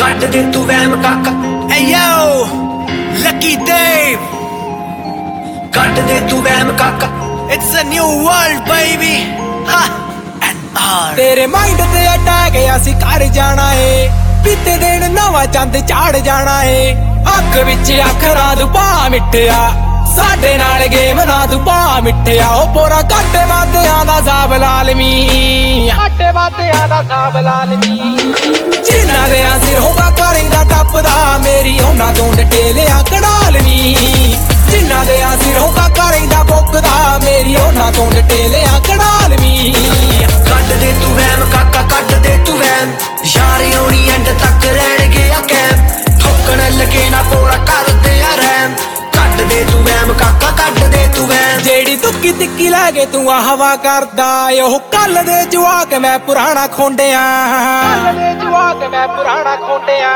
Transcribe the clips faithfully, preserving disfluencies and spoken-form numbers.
ਕੱਢ ਦੇ ਤੂੰ ਵਹਿਮ ਕਾਕਾ ਏ ਯੋ ਲੱਕੀ ਦੇਵ ਕੱਢ ਦੇ ਤੂੰ ਵਹਿਮ ਕਾਕਾ it's a new world baby ਹਾ ਐਂਡ ਆਰ ਤੇਰੇ ਮਾਈਂਡ ਤੇ ਅਟੈਕ ਅਸੀਂ ਕਰ ਜਾਣਾ ਏ ਬੀਤੇ ਦਿਨ ਨਵਾਂ ਚੰਦ ਚਾੜ ਜਾਣਾ ਏ ਅੱਖ ਵਿੱਚ ਅੱਖਰਾਂ ਤੂੰ ਪਾ ਮਿੱਠਿਆ ਸਾਡੇ ਨਾਲ ਗੇਮ ਨਾ ਤੂੰ ਪਾ ਮਿੱਠਿਆ ਉਹ ਪੂਰਾ ਘਾਟੇ ਵਾਦਿਆਂ ਦਾ ਸਾਬ ਲਾਲਮੀ ਘਾਟੇ ਵਾਦਿਆਂ ਦਾ ਸਾਬ ਲਾਲਮੀ ਜਿਨ੍ਹਾਂ ਦੇ ਸਿਰ ਹੋਗਾ ਕਰੇਂਦਾ ਟੱਪਦਾ ਮੇਰੀ ਉਹਨਾਂ ਤੋਂ ਡਟੇਲਿਆ ਕਢਾਲਵੀ ਜਿਨ੍ਹਾਂ ਦੇ ਸਿਰ ਹੋਗਾ ਕਰੇਂਦਾ ਬੁੱਕਦਾ ਮੇਰੀ ਉਹਨਾਂ ਤੋਂ ਡਟੇਲਿਆ ਕਢਾਲਵੀ ਕੱਢ ਦੇ ਤੂੰ ਵਹਿਮ ਕਾਕਾ ਕੱਢ ਦੇ ਤੂੰ ਵਹਿਮ ਯਾਰ ਆਉਣੀ ਐਂਡ ਤੱਕ ਰਹਿਣਗੇ ਆ ਕੈਮ ਠੋਕਣ ਲੱਗੇ ਨਾ ਪੂਰਾ ਕਰਦੇ ਆ ਰਹਿਮ ਕੱਢ ਦੇ ਤੂੰ ਵਹਿਮ ਕਾਕਾ ਕੱਢ ਦੇ ਤੂੰ ਵਹਿਮ ਜਿਹੜੀ ਤੁੱਕੀ ਤਿੱਕੀ ਲੈ ਕੇ ਤੂੰ ਆ ਹਵਾ ਕਰਦਾ ਉਹ ਕੱਲ ਦੇ ਜਵਾਕ ਮੈਂ ਪੁਰਾਣਾ ਖੋਂਡਿਆ ਕੱਲ ਦੇ ਜਵਾਕ ਮੈਂ ਪੁਰਾਣਾ ਖੋਂਡਿਆ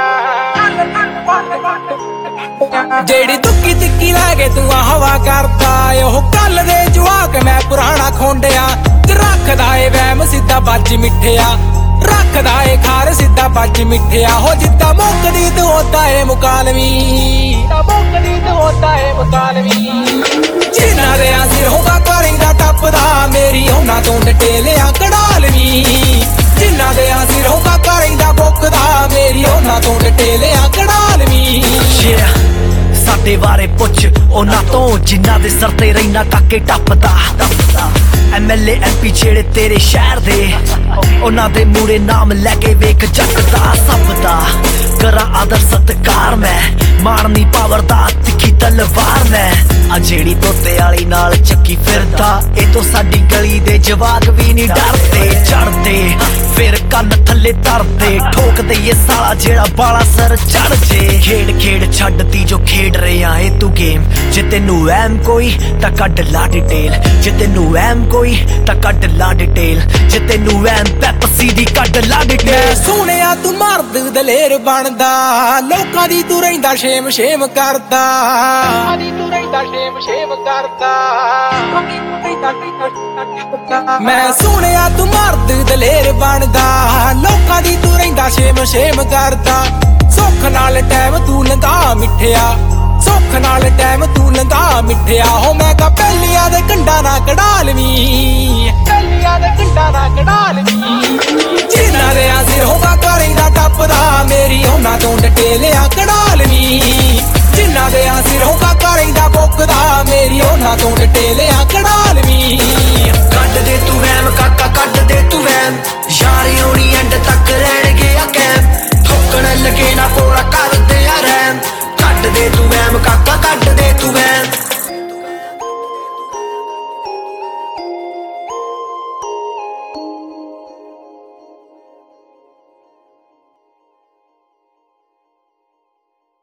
ਜਿਹੜੀ ਤੁੱਕੀ ਤਿੱਕੀ ਲੈ ਕੇ ਤੂੰ ਆ ਹਵਾ ਕਰਦਾ ਉਹ ਕੱਲ ਦੇ ਜਵਾਕ ਮੈਂ ਪੁਰਾਣਾ ਖੋਂਡਿਆ ਰੱਖਦਾ ਏ ਵਹਿਮ ਸਿੱਧਾ ਬੱਜ ਮਿੱਠਿਆ ਰੱਖਦਾ ਏ ਖਾਰ ਸਿੱਧਾ ਬੱਜ ਮਿੱਠਿਆ ਹੋ ਜਿੱਦਾਂ ਮੁੱਕਦੀ ਤੂੰ ਹੁੰਦਾ ਏ ਮੁਕਾਲਵੀ ਤਾਂ ਮੁੱਕਦੀ ਤੂੰ ਹੁੰਦਾ ਏ ਮੁਕਾਲਵੀ ਜਿਨ੍ਹਾਂ ਦੇ ਸਿਰ ਹੋਗਾ ਕਰੇਂਦਾ ਟੱਪਦਾ ਮੇਰੀ ਉਹਨਾਂ ਤੋਂ ਡਟੇਲਿਆ ਕਢਾਲਵੀ ਜਿਨ੍ਹਾਂ ਦੇ ਸਿਰ ਹੋਗਾ ਕਰੇਂਦਾ ਬੁੱਕਦਾ ਮੇਰੀ ਉਹਨਾਂ ਤੋਂ ਡਟੇਲਿਆ ਕਢਾਲਵੀ ਸਾਡੇ ਬਾਰੇ ਪੁੱਛ ਉਹਨਾਂ ਤੋਂ ਜਿਨ੍ਹਾਂ ਦੇ ਸਿਰ ਤੇ ਰਹਿਣਾ ਕਾਕੇ ਟੱਪਦਾ ਟੱਪਦਾ M L A M P ਜਿਹੜੇ ਤੇਰੇ ਸ਼ਹਿਰ ਦੇ ਉਹਨਾਂ ਦੇ ਮੂਰੇ ਨਾਮ ਲੈ ਕੇ ਵੇਖ ਜੱਟਦਾ ਸਭ ਦਾ ਕਰਾਂ ਆਦਰ ਸਤਕਾਰ ਮੈਂ ਮਾਰਨੀ ਪਾਵਰ ਦਾ ਤਿੱਖੀ ਤਲਵਾਰ ਮੈਂ ਆ ਜਿਹੜੀ ਤੋਤੇ ਵਾਲੀ ਨਾਲ ਚੱਕੀ ਫਿਰਦਾ ਇਹ ਤੋਂ ਸਾਡੀ ਗਲੀ ਦੇ ਜਵਾਕ ਵੀ ਨਹੀਂ ਡਰਦੇ ਚੜਦੇ ਫਿਰ ਕੰਨ ਥੱਲੇ ਧਰਦੇ ਠੋਕਦੇ ਇਹ ਸਾਲਾ ਜਿਹੜਾ ਬਾਲਾ ਸਰ ਚੜ ਜੇ ਖੇਡ ਖੇਡ ਛੱਡਦੀ ਜੋ ਖੇਡ ਰਿਹਾ ਏ ਤੂੰ ਗੇਮ ਜੇ ਤੈਨੂੰ ਐਮ ਕੋਈ ਤਾਂ ਕੱਢ ਲਾ ਡਿਟੇਲ ਜੇ ਤੈਨੂੰ ਐਮ ਕੋਈ ਤਾਂ ਕੱਢ ਲਾ ਡਿਟੇਲ ਜੇ ਤੈਨੂੰ ਐਮ ਪੈਪਸੀ ਦੀ ਕੱਢ ਲਾ ਡਿਟੇਲ ਸੁਣਿਆ ਤੂੰ ਮਰਦ ਦਲੇਰ ਬਣਦਾ ਲੋਕਾਂ ਦੀ ਤੂੰ ਰਹਿੰਦਾ ਸ਼ੇਮ ਸ਼ੇਮ ਕਰਦਾ ਲੋਕਾਂ ਦੀ ਤੂੰ ਰਹਿੰਦਾ ਸ਼ੇਮ ਸ਼ੇਮ ਕਰਦਾ ਮੈਂ ਸੁਣਿਆ ਤੂੰ ਮਰਦ ਦਲੇਰ ਬਣਦਾ ਲੋਕਾਂ ਦੀ ਤੂੰ ਰਹਿੰਦਾ ਸ਼ੇਮ ਸ਼ੇਮ ਕਰਦਾ ਸੁੱਖ ਨਾਲ ਟਾਈਮ ਤੂੰ ਲੰਘਾ ਮਿੱਠਿਆ ਸੁੱਖ ਨਾਲ ਟਾਈਮ ਤੂੰ ਲੰਘਾ ਮਿੱਠਿਆ ਹੋ ਮੈਂ ਕਾ ਪਹਿਲੀਆਂ ਦੇ ਕੰਡਾ ਨਾ ਕਢਾ ਲਵੀਂ ਪਹਿਲੀਆਂ ਦੇ ਕੰਡਾ ਨਾ ਕਢਾ ਲਵੀਂ ਜਿਨ੍ਹਾਂ ਦੇ ਸਿਰ ਹੋਗਾ ਕਰੇਂਦਾ ਟੱਪਦਾ ਮੇਰੀ ਉਹਨਾਂ ਤੋਂ ਡਟੇਲਿਆ ਕਢਾ ਲਵੀਂ ਜਿਨ੍ਹਾਂ ਦੇ ਸਿਰ ਹੋਗਾ ਕਰੇਂਦਾ ਬੁੱਕਦਾ ਮੇਰੀ ਉਹਨਾਂ ਤੋਂ ਡਟੇਲਿਆ ਕਢਾ ਲਵੀਂ ਕੱਢ ਦੇ ਤੂੰ